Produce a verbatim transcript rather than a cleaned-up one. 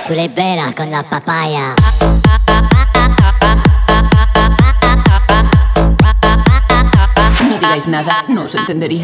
tú liberas con la papaya. No digáis nada, no os entendería.